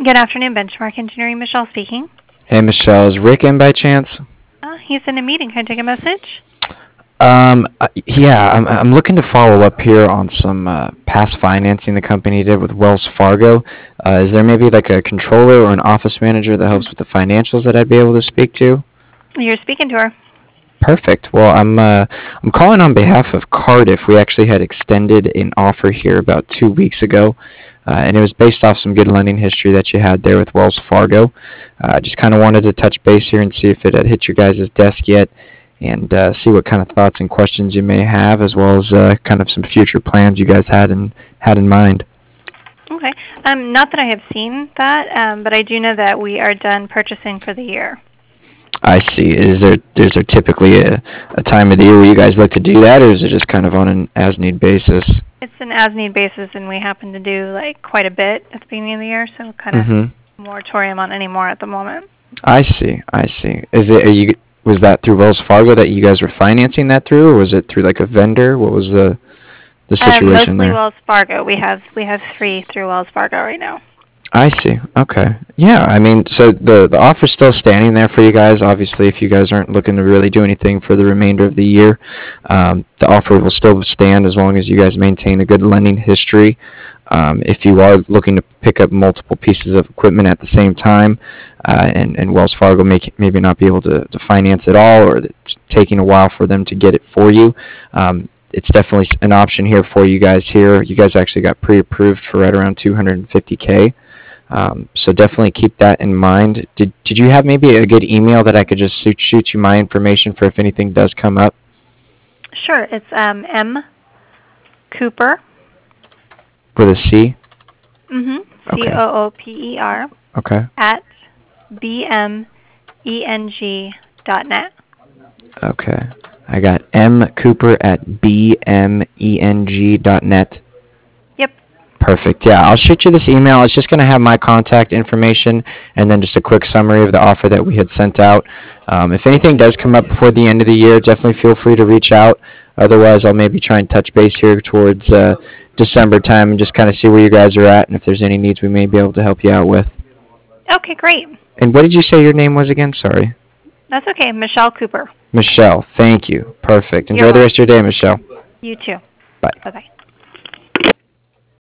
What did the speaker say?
Good afternoon, Benchmark Engineering. Michelle speaking. Hey, Michelle, is Rick in by chance? He's in a meeting. Can I take a message? Yeah, I'm looking to follow up here on some past financing the company did with Wells Fargo. Is there maybe like a controller or an office manager that helps with the financials that I'd be able to speak to? You're speaking to her. Perfect. Well, I'm calling on behalf of Cardiff. We actually had extended an offer here about 2 weeks ago, and it was based off some good lending history that you had there with Wells Fargo. Just kind of wanted to touch base here and see if it had hit your guys' desk yet, and see what kind of thoughts and questions you may have, as well as kind of some future plans you guys had in mind. Okay. Not that I have seen that, but I do know that we are done purchasing for the year. I see. Is there typically a time of the year where you guys look to do that, or is it just kind of on an as-need basis? It's an as-need basis, and we happen to do like quite a bit at the beginning of the year, so kind of moratorium on any more at the moment. I see. I see. Was that through Wells Fargo that you guys were financing that through, or was it through like a vendor? What was the situation Mostly there? Wells Fargo. We have three through Wells Fargo right now. I see. Okay. Yeah, I mean, so the offer's still standing there for you guys. Obviously, if you guys aren't looking to really do anything for the remainder of the year, the offer will still stand as long as you guys maintain a good lending history. If you are looking to pick up multiple pieces of equipment at the same time, and Wells Fargo maybe not be able to finance it all, or it's taking a while for them to get it for you, it's definitely an option here for you guys here. You guys actually got pre-approved for right around 250K. So definitely keep that in mind. Did you have maybe a good email that I could just shoot you my information for if anything does come up? Sure. It's M. Cooper. With a C? Mm-hmm. Okay. Cooper. Okay. At bmeng.net. Okay. I got M Cooper at bmeng.net. Yep. Perfect. Yeah, I'll shoot you this email. It's just going to have my contact information and then just a quick summary of the offer that we had sent out. If anything does come up before the end of the year, definitely feel free to reach out. Otherwise, I'll maybe try and touch base here towards December time and just kind of see where you guys are at and if there's any needs we may be able to help you out with. Okay, great. And what did you say your name was again? Sorry. That's okay. Michelle Cooper. Michelle. Thank you. Perfect. Enjoy You're the rest of your day, Michelle. You too. Bye. Bye-bye.